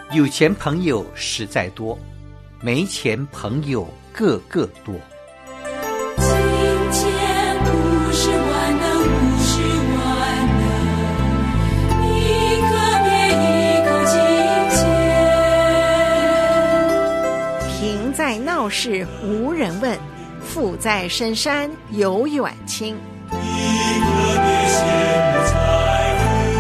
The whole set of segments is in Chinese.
有钱朋友实在多，没钱朋友个个多。 金钱不是万能，不是万能，一颗面一颗金钱。 贫在闹市无人问，富在深山有远亲。 一颗面羡慕财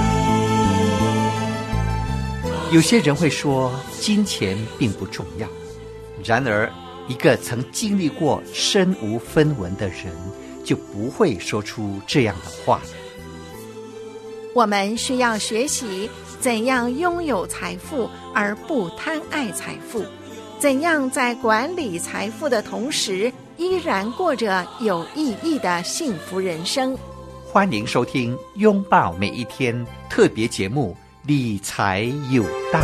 富。 有些人会说金钱并不重要，然而一个曾经历过身无分文的人就不会说出这样的话。 我们需要学习怎样拥有财富而不贪爱财富，怎样在管理财富的同时依然过着有意义的幸福人生。 欢迎收听《拥抱每一天》特别节目《理财有道》。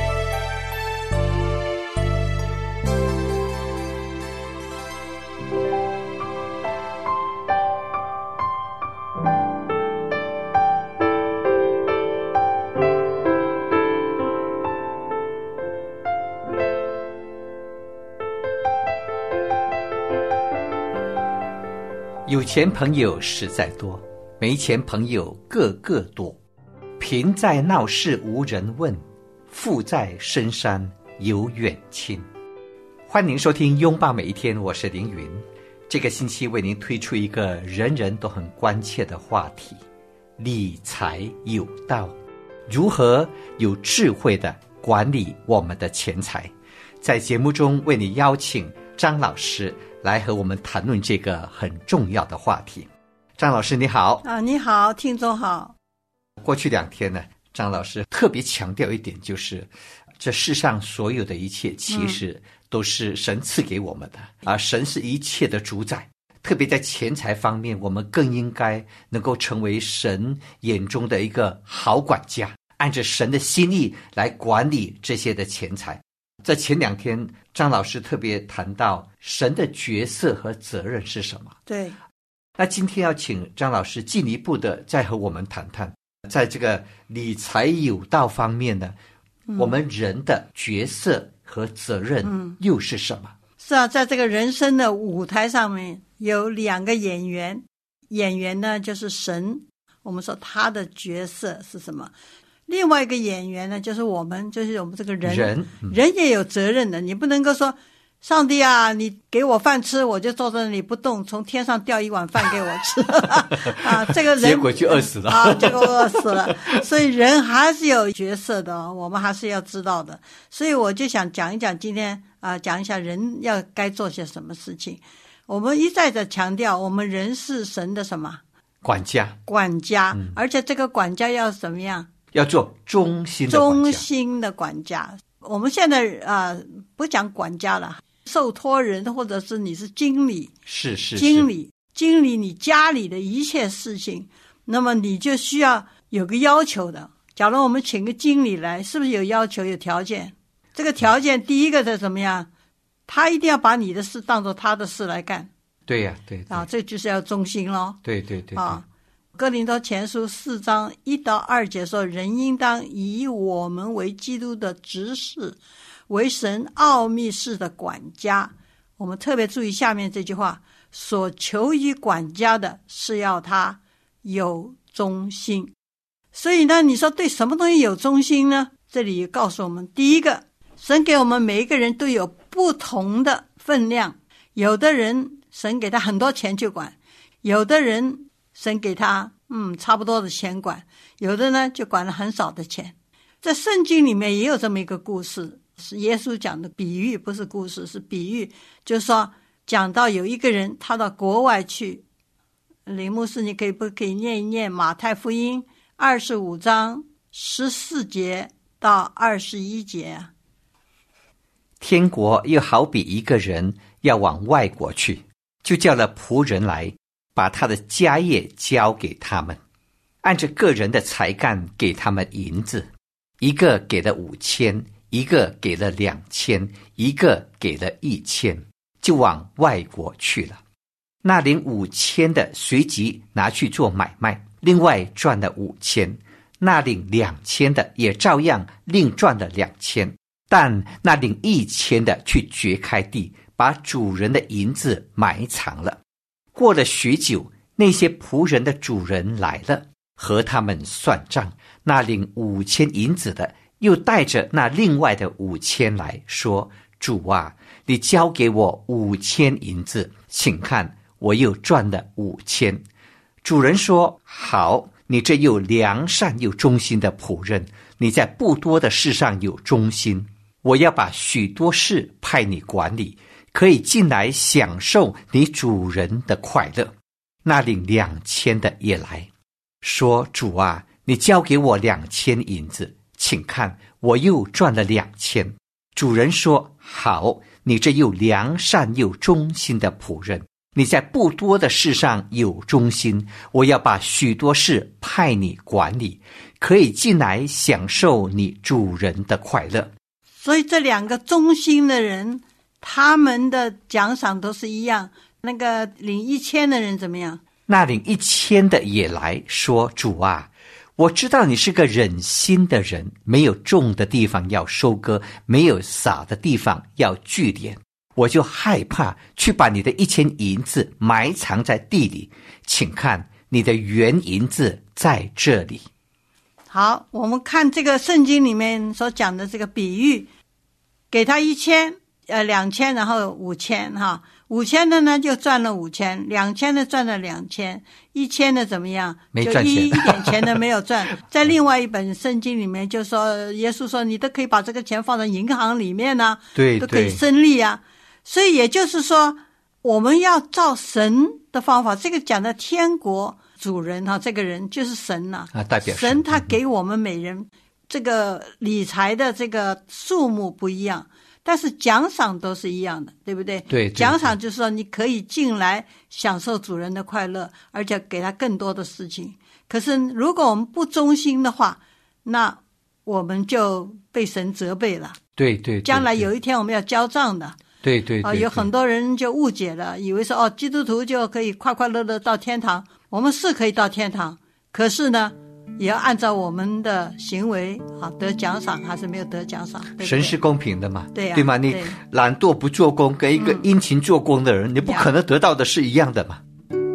有钱朋友实在多，没钱朋友个个多。贫在闹市无人问，富在深山有远亲。欢迎收听拥抱每一天，我是凌云。这个星期为您推出一个人人都很关切的话题，理财有道，如何有智慧地管理我们的钱财。在节目中为你邀请张老师来和我们谈论这个很重要的话题。张老师你好。 你好，听众好。 过去2天呢，张老师特别强调一点，就是这世上所有的一切其实都是神赐给我们的，而神是一切的主宰。特别在钱财方面，我们更应该能够成为神眼中的一个好管家，按着神的心意来管理这些的钱财。在前2天，张老师特别谈到神的角色和责任是什么。 对， 那今天要请张老师进一步的再和我们谈谈，在这个理财有道方面呢，我们人的角色和责任又是什么？ 是啊，在这个人生的舞台上面有2个演员，演员呢就是神，我们说他的角色是什么？另外一个演员呢，就是我们这个人也有责任的。你不能够说上帝啊，你给我饭吃，我就坐在那里不动，从天上掉一碗饭给我吃啊，这个人结果就饿死了结果饿死了。所以人还是有角色的，我们还是要知道的。所以我就想讲一讲今天讲一下人要该做些什么事情。我们一再的强调，我们人是神的什么？管家，而且这个管家要怎么样？要做忠心的管家。我们现在不讲管家了，受托人或者是你是经理，是经理你家里的一切事情，那么你就需要有个要求的。假如我们请个经理来，是不是有要求有条件？这个条件第一个是怎么样？他一定要把你的事当作他的事来干。对呀，对这就是要忠心咯。对哥林多前书4章1到2节说，人应当以我们为基督的执事，为神奥秘事的管家。我们特别注意下面这句话，所求于管家的是要他有忠心。所以呢，你说对什么东西有忠心呢？这里告诉我们，第一个，神给我们每一个人都有不同的分量，有的人神给他很多钱去管，有的人神给他差不多的钱管，有的呢就管了很少的钱。在圣经里面也有这么一个故事，是耶稣讲的比喻，不是故事，是比喻。就是说讲到有一个人他到国外去，林牧师你不可以念一念马太福音25章14节到21节。 天国又好比一个人要往外国去，就叫了仆人来，把他的家业交给他们，按着个人的才干给他们银子，一个给了5000，一个给了2000，一个给了1000，就往外国去了。那领5000的随即拿去做买卖，另外赚了5000。 那领2000的也照样另赚了2000，但那领1000的去掘开地，把主人的银子埋藏了。过了许久，那些仆人的主人来了，和他们算账。那领5000银子的又带着那另外的5000来说，主啊，你交给我5000银子，请看我又赚了5000。主人说，好，你这又良善又忠心的仆人，你在不多的事上有忠心，我要把许多事派你管理，可以进来享受你主人的快乐。那领2000的也来说，主啊，你交给我2000银子，请看我又赚了2000。主人说，好，你这又良善又忠心的仆人，你在不多的事上有忠心，我要把许多事派你管理，可以进来享受你主人的快乐。 所以这2个忠心的人，他们的奖赏都是一样。那个领1000的人怎么样？ 那领1000的也来说，主啊，我知道你是个忍心的人，没有种的地方要收割，没有撒的地方要聚敛，我就害怕去把你的1000银子埋藏在地里，请看你的原银子在这里。 好，我们看这个圣经里面所讲的这个比喻，给他1000、2000，然后5000哈，5000的呢就赚了5000，2000的赚了2000，1000的怎么样？ 没赚钱， 就一点钱都没有赚。在另外一本圣经里面就说，耶稣说你都可以把这个钱放在银行里面呢， 对， 都可以生利啊。所以也就是说，我们要照神的方法。这个讲的天国主人哈，这个人就是神呐， 代表神他给我们每人这个理财的这个数目不一样，但是奖赏都是一样的，对不对？ 对， 奖赏就是说你可以进来享受主人的快乐，而且给他更多的事情。可是如果我们不忠心的话，那我们就被神责备了。 对， 将来有一天我们要交账的。 对， 有很多人就误解了，以为说基督徒就可以快快乐乐到天堂。我们是可以到天堂，可是呢也要按照我们的行为得奖赏还是没有得奖赏，对不对？ 神是公平的嘛， 对吗？你懒惰不做工跟一个殷勤做工的人，你不可能得到的是一样的嘛。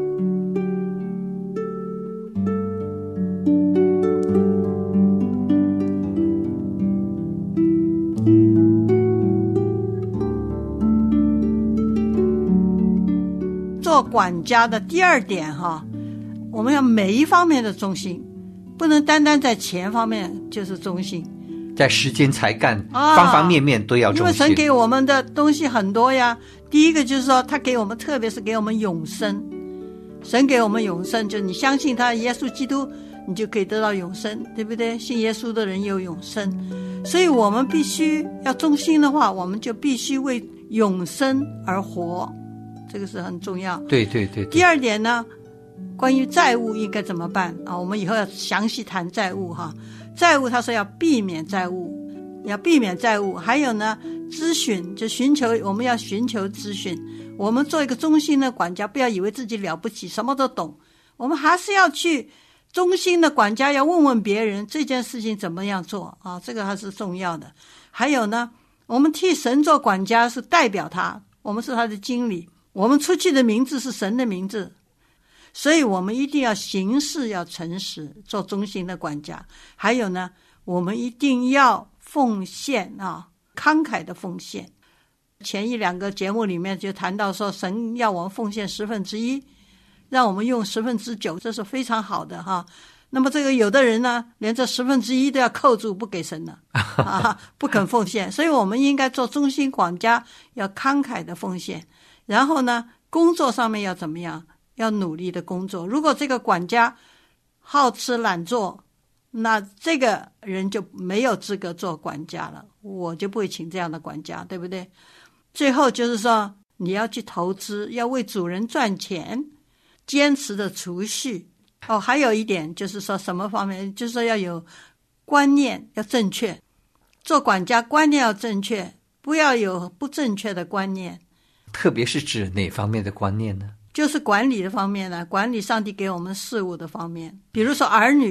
做管家的第2点我们要每一方面的忠心，不能单单在钱方面就是忠心， 在时间才干方方面面都要忠心。 因为神给我们的东西很多呀。第一个就是说他给我们，特别是给我们永生。神给我们永生，就你相信他耶稣基督，你就可以得到永生，对不对？信耶稣的人有永生，所以我们必须要忠心的话，我们就必须为永生而活，这个是很重要。 对。 第2点呢，关于债务应该怎么办我们以后要详细谈债务债务他说要避免债务，还有呢咨询，就我们要寻求咨询。我们做一个忠心的管家，不要以为自己了不起什么都懂，我们还是要去忠心的管家，要问问别人这件事情怎么样做这个还是重要的。还有呢，我们替神做管家是代表他，我们是他的经理，我们出去的名字是神的名字，所以我们一定要行事要诚实，做忠心的管家。还有呢，我们一定要奉献慷慨的奉献。前1、2个节目里面就谈到说，神要我们奉献1/10，让我们用9%，这是非常好的那么这个有的人呢，连这1/10都要扣住不给神了不肯奉献。所以我们应该做忠心管家，要慷慨的奉献。然后呢，工作上面要怎么样？要努力的工作。如果这个管家好吃懒做，那这个人就没有资格做管家了，我就不会请这样的管家，对不对？最后就是说，你要去投资，要为主人赚钱，坚持的储蓄。还有一点就是说，什么方面？就是说要有观念，要正确。做管家观念要正确，不要有不正确的观念。 特别是指哪方面的观念呢？ 就是管理的方面呢，管理上帝给我们事物的方面。比如说儿女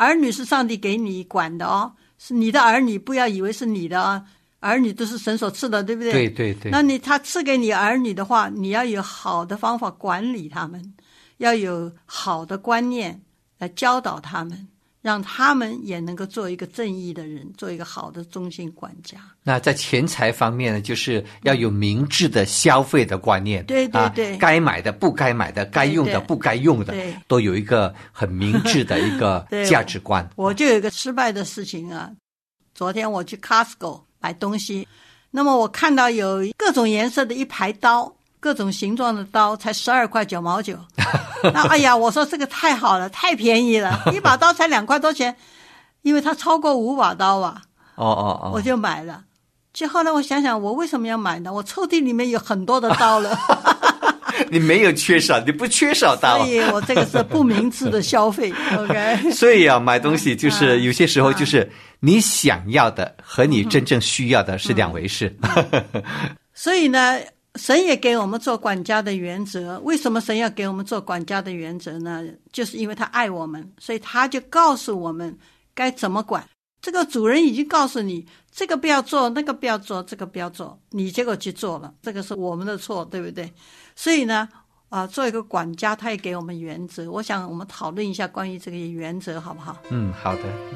儿女是上帝给你管的哦，是你的儿女，不要以为是你的啊，儿女都是神所赐的，对不对？ 对对对。 那他赐给你儿女的话，你要有好的方法管理他们，要有好的观念来教导他们，让他们也能够做一个正义的人，做一个好的忠心管家。 那在钱财方面呢，就是要有明智的消费的观念。 对对对， 该买的不该买的，该用的不该用的，都有一个很明智的一个价值观。 我就有一个失败的事情啊，昨天我去 Costco 买东西，那么我看到有各种颜色的一排刀，各种形状的刀，才12块9毛9。那哎呀，我说这个太好了，太便宜了，一把刀才2块多钱，因为它超过5把刀啊。我就买了。就后来我想想，我为什么要买呢？我抽屉里面有很多的刀了。 你没有缺少，你不缺少刀， 所以我这个是不明智的消费。OK， 所以啊，买东西就是有些时候就是你想要的和你真正需要的是两回事。 所以呢，神也给我们做管家的原则。为什么神要给我们做管家的原则呢？就是因为他爱我们，所以他就告诉我们该怎么管。这个主人已经告诉你，这个不要做，那个不要做，这个不要做，你结果去做了，这个是我们的错，对不对？所以呢，做一个管家，他也给我们原则。我想我们讨论一下关于这个原则，好不好？ 好的。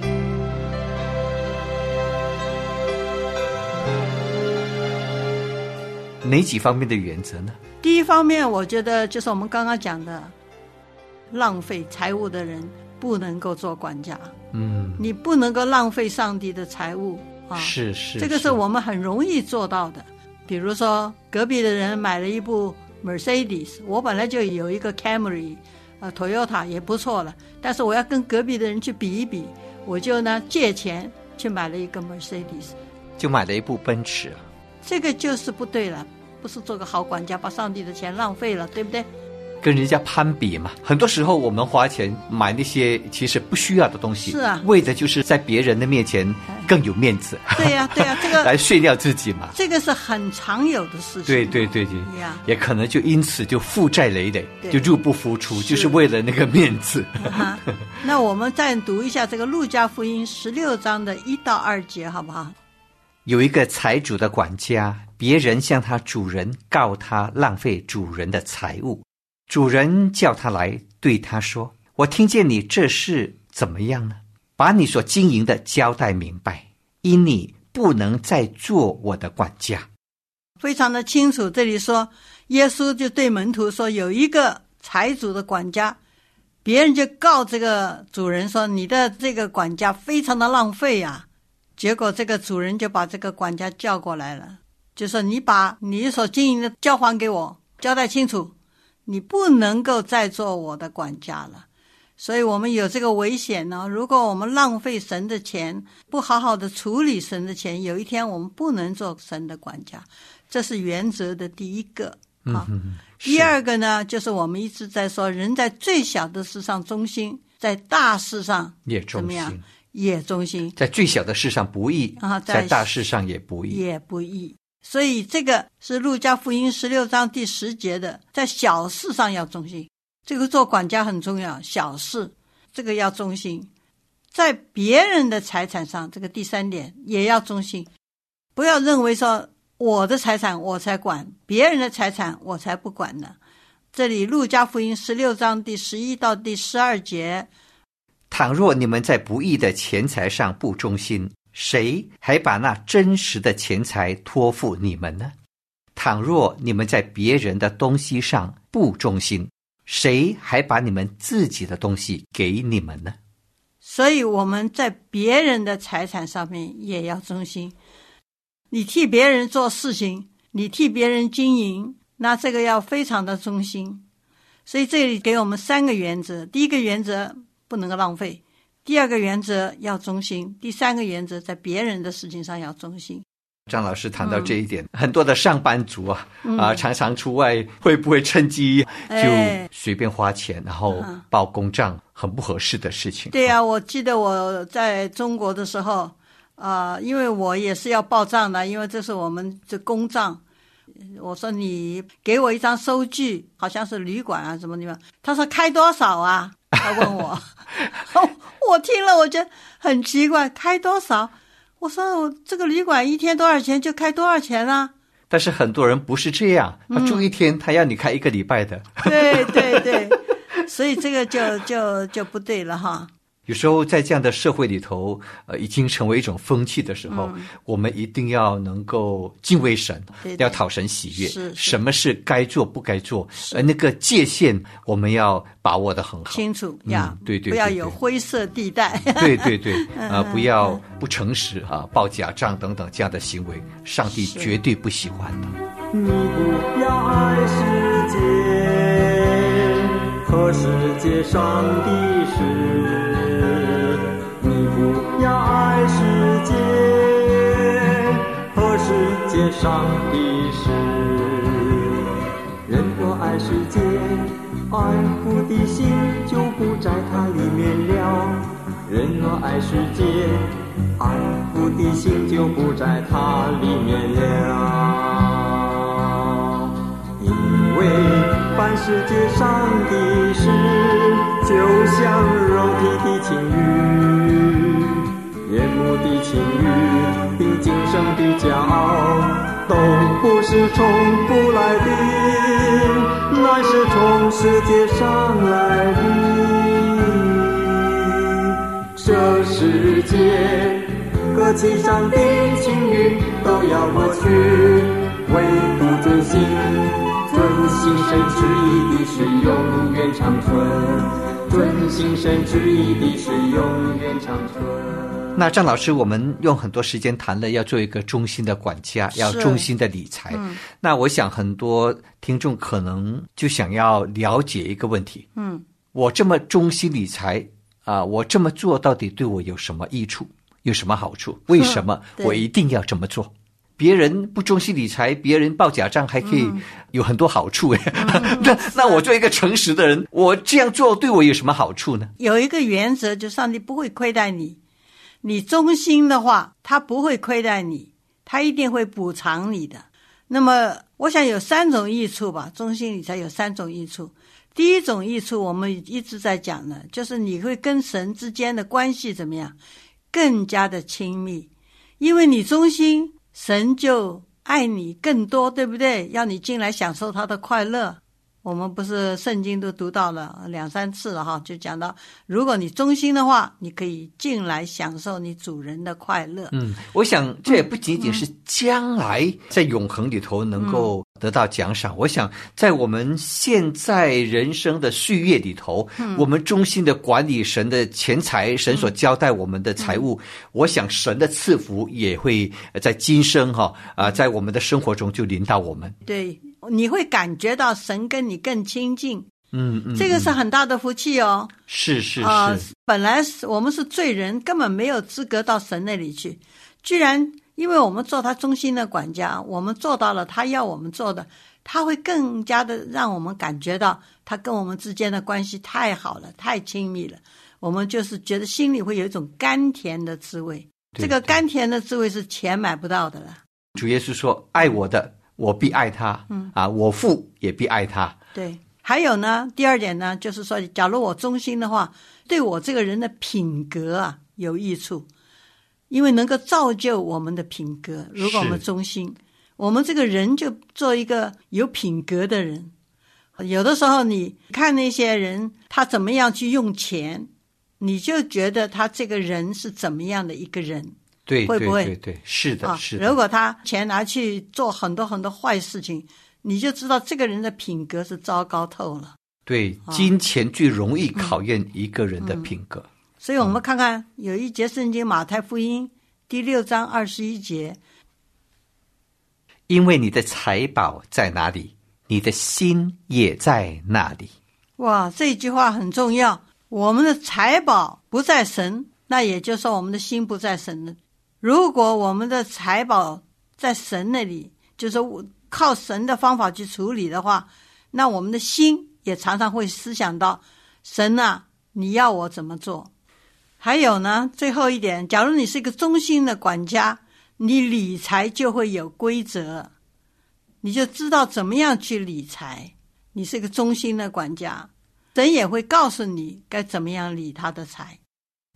哪几方面的原则呢？ 第一方面，我觉得就是我们刚刚讲的，浪费财物的人不能够做管家。你不能够浪费上帝的财物啊！ 是， 这个是我们很容易做到的。比如说，隔壁的人买了一部 Mercedes， 我本来就有一个 Camry，Toyota 也不错了，但是我要跟隔壁的人去比一比，我就呢借钱去买了一个 Mercedes， 就买了一部奔驰。 这个就是不对了，不是做个好管家，把上帝的钱浪费了，对不对？ 跟人家攀比嘛，很多时候我们花钱买那些其实不需要的东西， 是啊， 为的就是在别人的面前更有面子。 对呀，这个来炫耀自己嘛， 这个是很常有的事情。 对，也可能就因此就负债累累，就入不敷出，就是为了那个面子。 那我们再读一下这个路加福音16章的1到2节，好不好？ 有一个财主的管家，别人向他主人告他浪费主人的财物。主人叫他来，对他说：我听见你这事怎么样呢？把你所经营的交代明白，因你不能再做我的管家。 非常的清楚，这里说耶稣就对门徒说，有一个财主的管家，别人就告这个主人说，你的这个管家非常的浪费啊。结果这个主人就把这个管家叫过来了，就说你把你所经营的交还给我，交代清楚，你不能够再做我的管家了。所以我们有这个危险呢，如果我们浪费神的钱，不好好的处理神的钱，有一天我们不能做神的管家。这是原则的第一个。第二个呢，就是我们一直在说，人在最小的事上忠心，在大事上也忠心， 怎么样？也忠心。 在最小的事上不义，在大事上也不义。 所以这个是路加福音16章第10节的，在小事上要忠心。这个做管家很重要，小事这个要忠心。在别人的财产上，这个第3点也要忠心。不要认为说我的财产我才管，别人的财产我才不管呢。这里路加福音16章第11到第12节， 倘若你们在不义的钱财上不忠心，谁还把那真实的钱财托付你们呢？倘若你们在别人的东西上不忠心，谁还把你们自己的东西给你们呢？ 所以我们在别人的财产上面也要忠心。你替别人做事情，你替别人经营，那这个要非常的忠心。所以这里给我们3个原则。第一个原则，不能够浪费；第二个原则要忠心；第三个原则，在别人的事情上要忠心。 张老师谈到这一点，很多的上班族常常出外，会不会趁机就随便花钱，然后报公账，很不合适的事情。 对啊，我记得我在中国的时候，因为我也是要报账的，因为这是我们的公账。我说你给我一张收据，好像是旅馆啊什么地方，他说开多少啊？他问我，我我听了我觉得很奇怪，开多少？我说我这个旅馆一天多少钱就开多少钱啊。 但是很多人不是这样，他住一天，他要你开1个礼拜的。 对对对，所以这个就不对了哈。 有时候在这样的社会里头，已经成为一种风气的时候，我们一定要能够敬畏神， 对对要讨神喜悦。 是什么是该做不该做，那个界限我们要把握得很好， 清楚呀， 对对， 不要有灰色地带。 对对对，不要不诚实啊，报假账等等这样的行为，上帝绝对不喜欢的。 你不要爱世界和世界上的事，你不要爱世界和世界上的事。人若爱世界，爱父的心就不在它里面了。人若爱世界，爱父的心就不在它里面了。因为凡世界上的事，就像肉体的情欲、眼目的情欲，并今生的骄傲，都不是从父来的，乃是从世界上来的。这世界各其上的情欲都要过去，唯独遵行神旨意的是永远长存，遵行神旨意的是永远长存。 那张老师，我们用很多时间谈了要做一个忠心的管家，要忠心的理财。那我想很多听众可能就想要了解一个问题，我这么忠心理财我这么做到底对我有什么益处，有什么好处？为什么我一定要这么做？别人不忠心理财，别人报假账还可以有很多好处那我做一个诚实的人，我这样做对我有什么好处呢？ 有一个原则，就上帝不会亏待你，你忠心的话他不会亏待你，他一定会补偿你的。那么我想有3种益处吧，忠心理财有3种益处。第一种益处我们一直在讲的，就是你会跟神之间的关系怎么样，更加的亲密。因为你忠心，神就爱你更多，对不对？要你进来享受他的快乐。我们不是圣经都读到了2、3次了哈，就讲到如果你忠心的话，你可以进来享受你主人的快乐。 我想这也不仅仅是将来在永恒里头能够得到奖赏，我想在我们现在人生的岁月里头，我们忠心的管理神的钱财，神所交代我们的财物，我想神的赐福也会在今生在我们的生活中就临到我们。 对，你会感觉到神跟你更亲近。这个是很大的福气哦。 是本来我们是罪人，根本没有资格到神那里去，居然因为我们做他忠心的管家，我们做到了他要我们做的，他会更加的让我们感觉到他跟我们之间的关系太好了，太亲密了，我们就是觉得心里会有一种甘甜的滋味。这个甘甜的滋味是钱买不到的了。 主耶稣说，爱我的我必爱他，我父也必爱他。 对，还有呢，第2点呢，就是说假如我忠心的话，对我这个人的品格有益处，因为能够造就我们的品格。如果我们忠心，我们这个人就做一个有品格的人。有的时候你看那些人他怎么样去用钱，你就觉得他这个人是怎么样的一个人。 对， 会不会？ 对，是的，是的。 如果他钱拿去做很多很多坏事情，你就知道这个人的品格是糟糕透了。 对，金钱最容易考验一个人的品格。 所以我们看看有一节圣经，马太福音第6章21节， 因为你的财宝在哪里，你的心也在那里。 哇，这句话很重要。我们的财宝不在神，那也就是说我们的心不在神了。如果我们的财宝在神那里，就是靠神的方法去处理的话，那我们的心也常常会思想到，神你要我怎么做。还有呢，最后一点，假如你是一个忠心的管家，你理财就会有规则，你就知道怎么样去理财。你是一个忠心的管家，神也会告诉你该怎么样理他的财。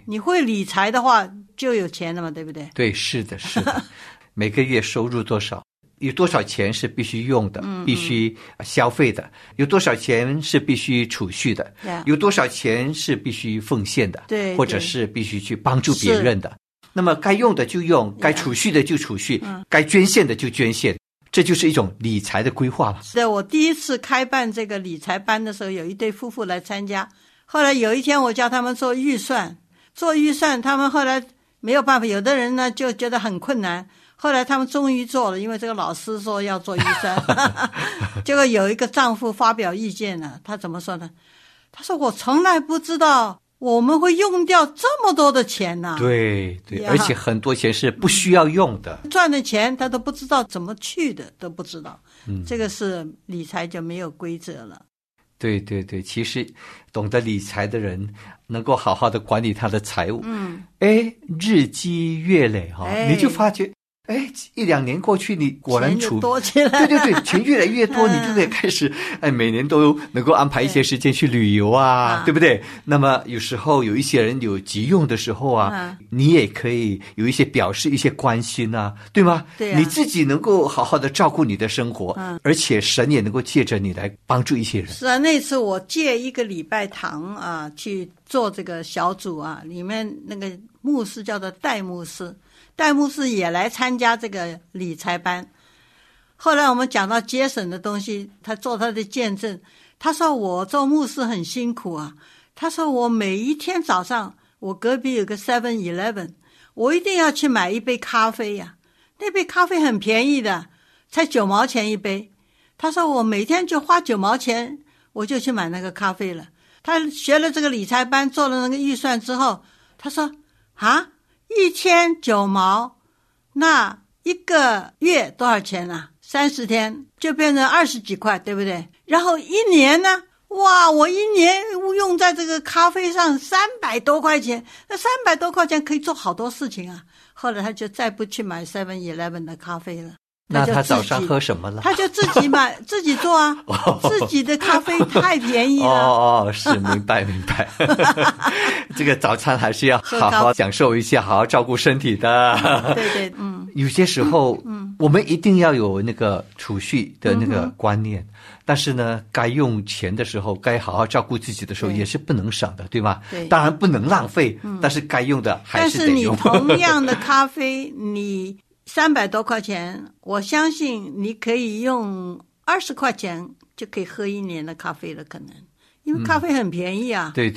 你会理财的话就有钱了嘛，对不对？ 对，是的，是的。每个月收入多少，有多少钱是必须用的，必须消费的，有多少钱是必须储蓄的，有多少钱是必须奉献的， 对， 或者是必须去帮助别人的。那么该用的就用，该储蓄的就储蓄，该捐献的就捐献。这就是一种理财的规划了。 是我第一次开办这个理财班的时候，有一对夫妇来参加。后来有一天我叫他们做预算，他们后来没有办法，有的人呢就觉得很困难。后来他们终于做了，因为这个老师说要做预算。结果有一个丈夫发表意见了，他怎么说呢？他说我从来不知道我们会用掉这么多的钱呢。 对对，而且很多钱是不需要用的， 赚的钱他都不知道怎么去的，都不知道。这个是理财就没有规则了。 对对对，其实懂得理财的人能够好好的管理他的财务，日积月累你就发觉一两年过去，你果然钱就多起来。 对对对，钱越来越多，你就得开始每年都能够安排一些时间去旅游啊，对不对？那么有时候有一些人有急用的时候你也可以有一些表示一些关心啊，对吗？ 对啊， 你自己能够好好的照顾你的生活，而且神也能够借着你来帮助一些人。 是啊，那次我借1个礼拜堂去做这个小组里面那个牧师叫做戴牧师也来参加这个理财班。后来我们讲到节省的东西，他做他的见证。他说我做牧师很辛苦他说我每一天早上，我隔壁有个 7-Eleven， 我一定要去买一杯咖啡那杯咖啡很便宜的，才9毛钱一杯。他说我每天就花9毛钱，我就去买那个咖啡了。他学了这个理财班，做了那个预算之后，他说1天9毛，那1个月多少钱30天就变成20几块，对不对？然后1年呢，哇，我1年用在这个咖啡上300多块钱，那300多块钱可以做好多事情后来他就再不去买 7-Eleven 的咖啡了。 那他早上喝什么了？ 他就自己买自己做自己的咖啡太便宜了。 是明白。这个早餐还是要好好享受一下，好好照顾身体的。 对， 有些时候，我们一定要有那个储蓄的那个观念，但是呢，该用钱的时候，该好好照顾自己的时候，也是不能省的，对吗？ 对， 当然不能浪费，但是该用的还是得用。 但是你同样的咖啡，你300多块钱，我相信你可以用20块钱就可以喝1年的咖啡了，可能。因为咖啡很便宜对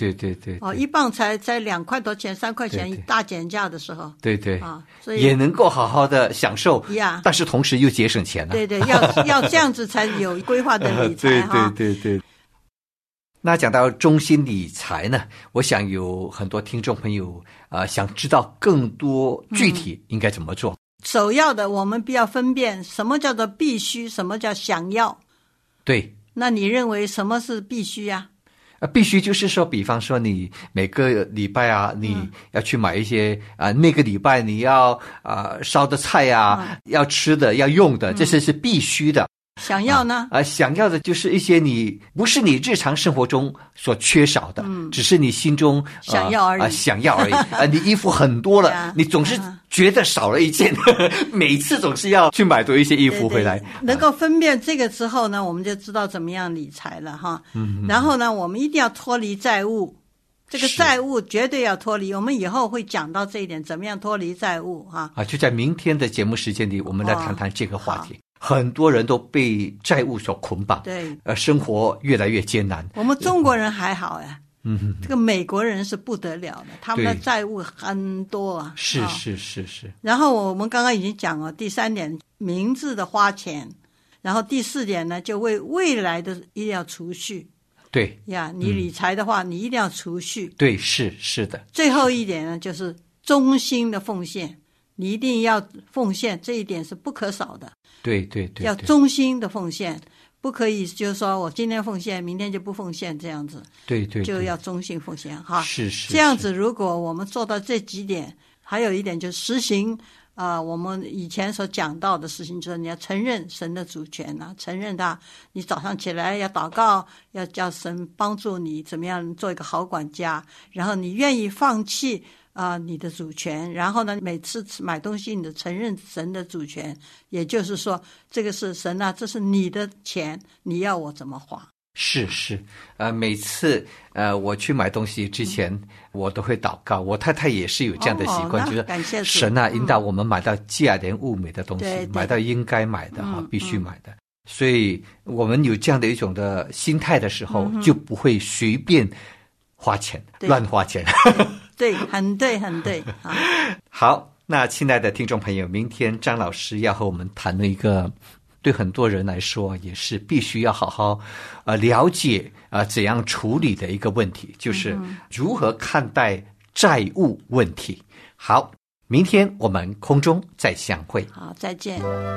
1磅才2块多钱3块钱，大减价的时候， 对所以也能够好好的享受但是同时又节省钱对要这样子才有规划的理财对。那讲到中心理财呢，我想有很多听众朋友想知道更多具体应该怎么做。 首要的，我们必要分辨什么叫做必须，什么叫想要。 对， 那你认为什么是必须必须就是说，比方说你每个礼拜你要去买一些那个礼拜你要烧的菜要吃的要用的，这些是必须的。 想要呢？ 想要的就是一些不是你日常生活中所缺少的，只是你心中想要而已。 想要而已你衣服很多了，你总是觉得少了一件，每次总是要去买多一些衣服回来。 能够分辨这个之后呢，我们就知道怎么样理财了然后呢，我们一定要脱离债务。这个债务绝对要脱离，我们以后会讲到这一点，怎么样脱离债务就在明天的节目时间里，我们来谈谈这个话题。很多人都被债务所捆绑， 对， 生活越来越艰难。 我们中国人还好这个美国人是不得了的，他们的债务很多是。 然后我们刚刚已经讲了第3点，明智的花钱。然后第4点呢，就为未来的一定要储蓄。 对你理财的话，你一定要储蓄。 对，是的。 最后一点呢，就是忠心的奉献，你一定要奉献，这一点是不可少的。 对， 要忠心的奉献，不可以就是说我今天奉献，明天就不奉献这样子。 对， 就要忠心奉献是这样子。如果我们做到这几点，还有一点就是实行我们以前所讲到的事情，就是你要承认神的主权承认你早上起来要祷告，要叫神帮助你怎么样做一个好管家，然后你愿意放弃你的主权，然后呢，每次买东西你的承认神的主权，也就是说，这个是神啊，这是你的钱，你要我怎么花？ 是，每次我去买东西之前，我都会祷告。我太太也是有这样的习惯，就是神啊，引导我们买到价廉物美的东西，买到应该买的必须买的。所以我们有这样的一种的心态的时候，就不会随便花钱，乱花钱。 对，很对。 好，那亲爱的听众朋友，明天张老师要和我们谈论一个对很多人来说也是必须要好好了解怎样处理的一个问题，就是如何看待债务问题。好，明天我们空中再相会。 好，再见。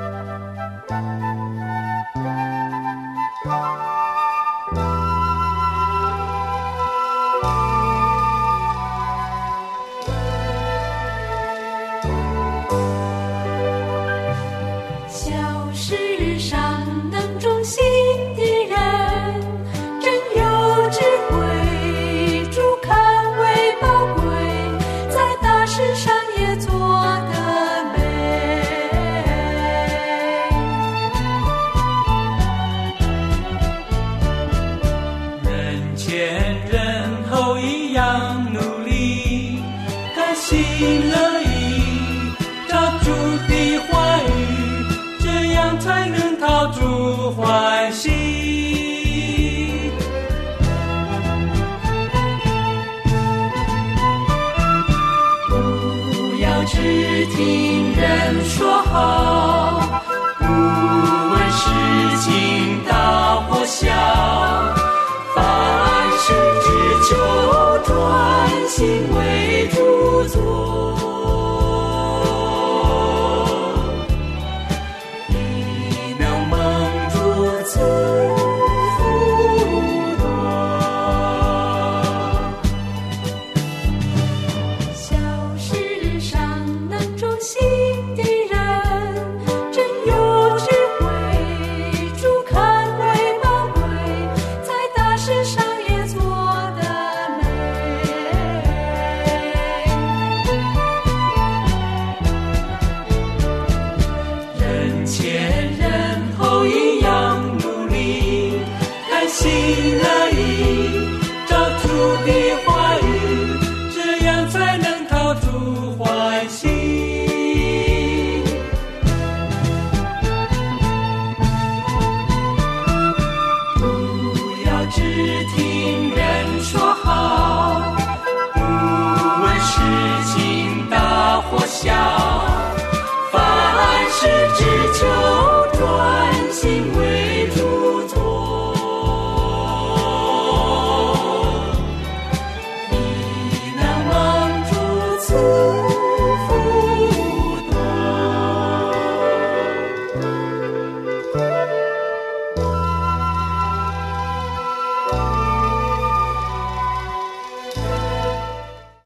只听人说好，不问事情大或小，凡事只求专心为主。